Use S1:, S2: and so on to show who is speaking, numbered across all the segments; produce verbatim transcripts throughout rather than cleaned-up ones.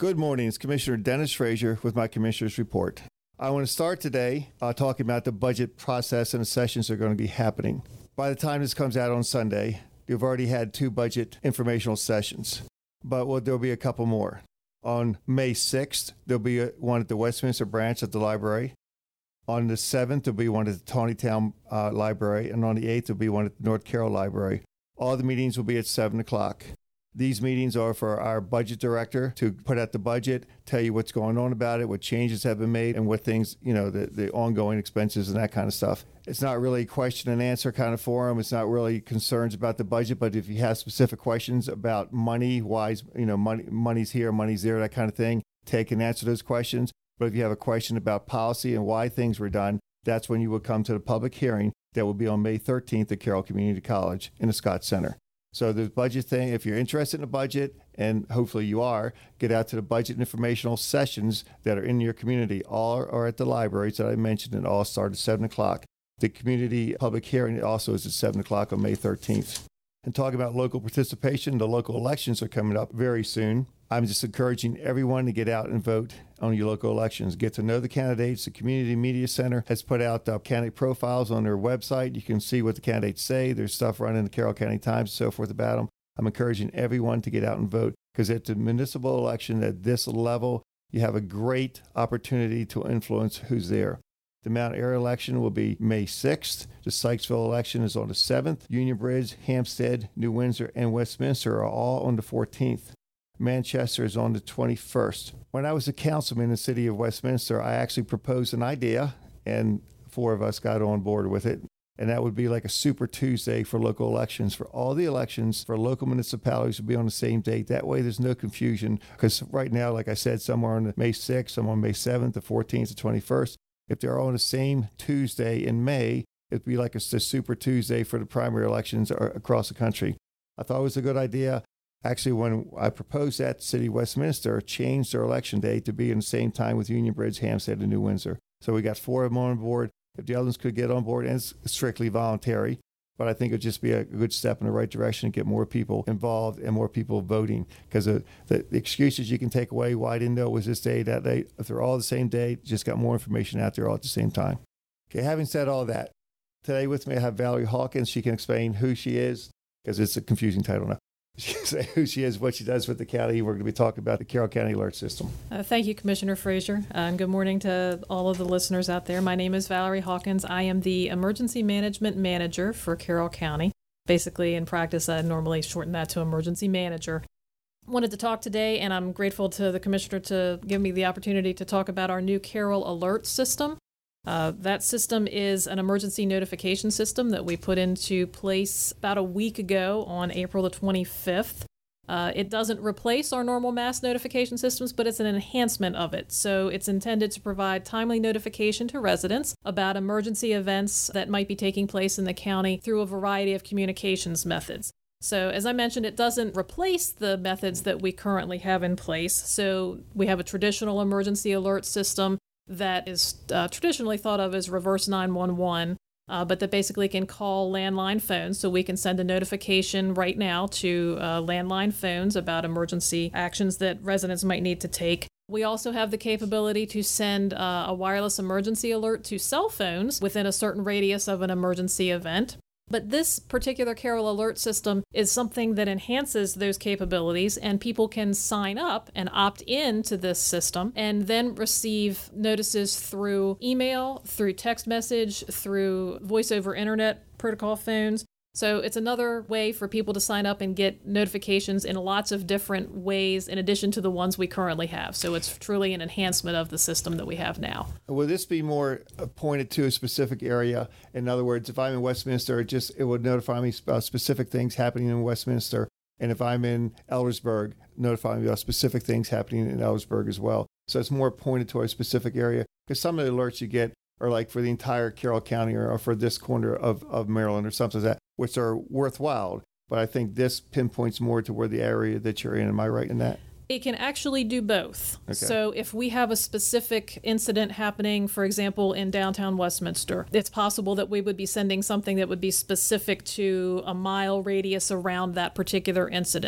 S1: Good morning. It's Commissioner Dennis Frazier with my Commissioner's Report. I want to start today uh, talking about the budget process and the sessions that are going to be happening. By the time this comes out on Sunday, you've already had two budget informational sessions, but well, there'll be a couple more. On May sixth, there'll be a, one at the Westminster branch at the library. On the seventh, there'll be one at the Tawnytown uh, library, and on the eighth, there'll be one at the North Carroll library. All the meetings will be at seven o'clock. These meetings are for our budget director to put out the budget, tell you what's going on about it, what changes have been made, and what things, you know, the, the ongoing expenses and that kind of stuff. It's not really a question and answer kind of forum. It's not really concerns about the budget, but if you have specific questions about money, why, you know, money, money's here, money's there, that kind of thing, take and answer those questions. But if you have a question about policy and why things were done, that's when you will come to the public hearing that will be on May thirteenth at Carroll Community College in the Scott Center. So the budget thing, if you're interested in the budget, and hopefully you are, get out to the budget informational sessions that are in your community. All are at the libraries that I mentioned, and all start at seven o'clock. The community public hearing also is at seven o'clock on May thirteenth. And talking about local participation, the local elections are coming up very soon. I'm just encouraging everyone to get out and vote on your local elections. Get to know the candidates. The Community Media Center has put out uh, candidate profiles on their website. You can see what the candidates say. There's stuff running in the Carroll County Times and so forth about them. I'm encouraging everyone to get out and vote because at the municipal election at this level, you have a great opportunity to influence who's there. The Mount Airy election will be May sixth. The Sykesville election is on the seventh. Union Bridge, Hampstead, New Windsor, and Westminster are all on the fourteenth. Manchester is on the twenty-first. When I was a councilman in the city of Westminster, I actually proposed an idea, and four of us got on board with it. And that would be like a Super Tuesday for local elections. For all the elections for local municipalities would be on the same date. That way there's no confusion. Because right now, like I said, some are on May sixth, some on May seventh, the fourteenth, the twenty-first. If they're all on the same Tuesday in May, it'd be like a, a Super Tuesday for the primary elections across the country. I thought it was a good idea. Actually, when I proposed that, the city of Westminster changed their election day to be in the same time with Union Bridge, Hampstead, and New Windsor. So we got four of them on board. If the others could get on board, and it's strictly voluntary, but I think it would just be a good step in the right direction to get more people involved and more people voting. Because the, the, the excuses you can take away, why I didn't know it was this day, that day, if they're all the same day, just got more information out there all at the same time. Okay, having said all that, today with me I have Valerie Hawkins. She can explain who she is, because it's a confusing title now. She can say who she is, what she does with the county. We're going to be talking about the Carroll County Alert System.
S2: Uh, thank you, Commissioner Frazier, uh, and good morning to all of the listeners out there. My name is Valerie Hawkins. I am the Emergency Management Manager for Carroll County. Basically, in practice, I normally shorten that to Emergency Manager. Wanted to talk today, and I'm grateful to the Commissioner to give me the opportunity to talk about our new Carroll Alert System. Uh, that system is an emergency notification system that we put into place about a week ago on April the twenty-fifth. Uh, it doesn't replace our normal mass notification systems, but it's an enhancement of it. So it's intended to provide timely notification to residents about emergency events that might be taking place in the county through a variety of communications methods. So as I mentioned, it doesn't replace the methods that we currently have in place. So we have a traditional emergency alert system that is uh, traditionally thought of as reverse nine one one, uh, but that basically can call landline phones. So we can send a notification right now to uh, landline phones about emergency actions that residents might need to take. We also have the capability to send uh, a wireless emergency alert to cell phones within a certain radius of an emergency event. But this particular Carroll Alert System is something that enhances those capabilities, and people can sign up and opt in to this system and then receive notices through email, through text message, through voice over internet protocol phones. So it's another way for people to sign up and get notifications in lots of different ways in addition to the ones we currently have. So it's truly an enhancement of the system that we have now.
S1: Will this be more pointed to a specific area? In other words, if I'm in Westminster, it just it would notify me about specific things happening in Westminster. And if I'm in Eldersburg, notify me about specific things happening in Eldersburg as well. So it's more pointed to a specific area. Because some of the alerts you get are like for the entire Carroll County or, or for this corner of, of Maryland or something like that, which are worthwhile. But I think this pinpoints more to where the area that you're in. Am I right in that?
S2: It can actually do both.
S1: Okay.
S2: So if we have a specific incident happening, for example, in downtown Westminster, it's possible that we would be sending something that would be specific to a mile radius around that particular incident.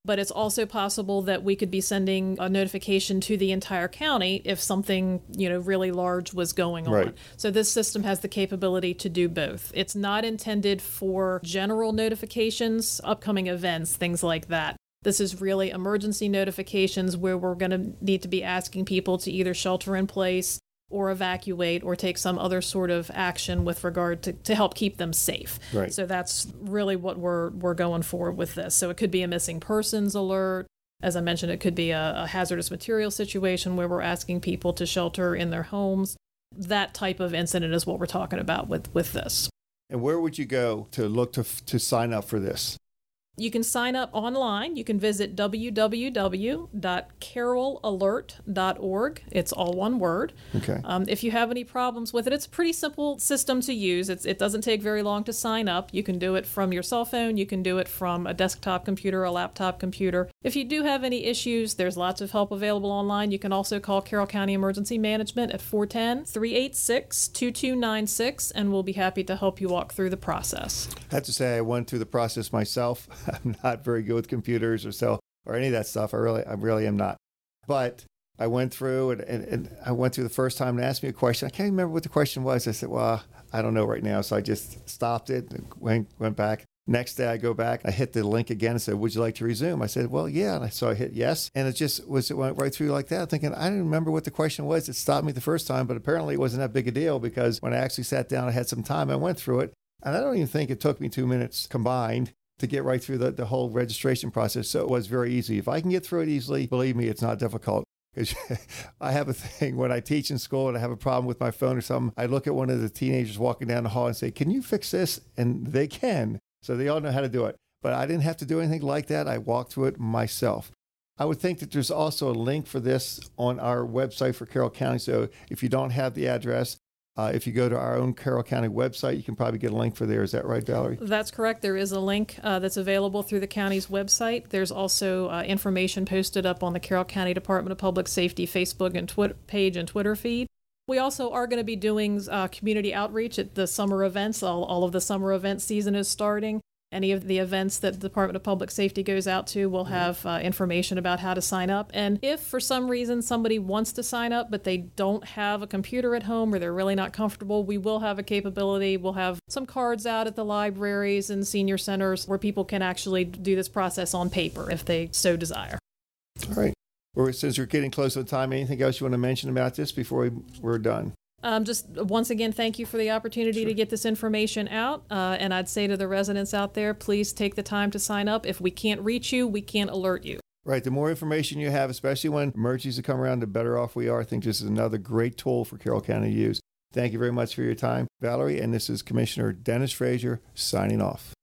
S2: But it's also possible that we could be sending a notification to the entire county if something, you know, really large was going on.
S1: Right.
S2: So this system has the capability to do both. It's not intended for general notifications, upcoming events, things like that. This is really emergency notifications where we're going to need to be asking people to either shelter in place or evacuate or take some other sort of action with regard to, to help keep them safe.
S1: Right.
S2: So that's really what we're we're going for with this. So it could be a missing persons alert. As I mentioned, it could be a, a hazardous material situation where we're asking people to shelter in their homes. That type of incident is what we're talking about with, with this.
S1: And where would you go to look to to sign up for this?
S2: You can sign up online. You can visit w w w dot carroll alert dot org. It's all one word.
S1: Okay.
S2: Um, if you have any problems with it, it's a pretty simple system to use. It's, it doesn't take very long to sign up. You can do it from your cell phone. You can do it from a desktop computer, a laptop computer. If you do have any issues, there's lots of help available online. You can also call Carroll County Emergency Management at four one zero, three eight six, two two nine six, and we'll be happy to help you walk through the process.
S1: I have to say I went through the process myself. I'm not very good with computers or so or any of that stuff. I really, I really am not. But I went through and, and, and I went through the first time and asked me a question. I can't remember what the question was. I said, well, I don't know right now. So I just stopped it and went, went back. Next day I go back, I hit the link again and said, would you like to resume? I said, well, yeah. And so I hit yes. And it just was, it went right through like that, thinking, I didn't remember what the question was. It stopped me the first time, but apparently it wasn't that big a deal because when I actually sat down, I had some time, I went through it. And I don't even think it took me two minutes combined to get right through the, the whole registration process. So it was very easy. If I can get through it easily, believe me, it's not difficult. Because I have a thing when I teach in school and I have a problem with my phone or something, I look at one of the teenagers walking down the hall and say, can you fix this? And they can. So they all know how to do it. But I didn't have to do anything like that. I walked through it myself. I would think that there's also a link for this on our website for Carroll County. So if you don't have the address, Uh, if you go to our own Carroll County website, you can probably get a link for there. Is that right, Valerie?
S2: That's correct. There is a link uh, that's available through the county's website. There's also uh, information posted up on the Carroll County Department of Public Safety Facebook and Twitter page and Twitter feed. We also are going to be doing uh, community outreach at the summer events. All, all of the summer event season is starting. Any of the events that the Department of Public Safety goes out to will have uh, information about how to sign up. And if for some reason somebody wants to sign up, but they don't have a computer at home or they're really not comfortable, we will have a capability. We'll have some cards out at the libraries and senior centers where people can actually do this process on paper if they so desire.
S1: All right. Well, since we're getting close to the time, anything else you want to mention about this before we, we're done?
S2: Um, just once again, thank you for the opportunity
S1: Sure.
S2: to get this information out. Uh, and I'd say to the residents out there, please take the time to sign up. If we can't reach you, we can't alert you.
S1: Right. The more information you have, especially when emergencies come around, the better off we are. I think this is another great tool for Carroll County to use. Thank you very much for your time, Valerie. And this is Commissioner Dennis Frazier signing off.